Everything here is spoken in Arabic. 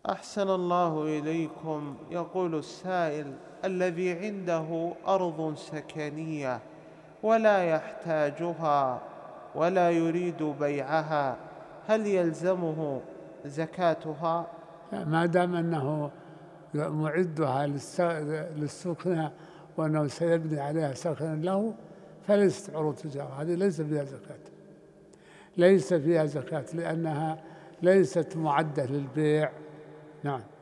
أحسن الله إليكم. يقول السائل: الذي عنده أرض سكنية ولا يحتاجها ولا يريد بيعها، هل يلزمه زكاتها؟ ما دام أنه معدها للسكنى وأنه سيبني عليها سكنا له فليست عروض تجارة، هذه ليس فيها زكاة، ليس فيها زكاة لأنها ليست معدة للبيع. نعم.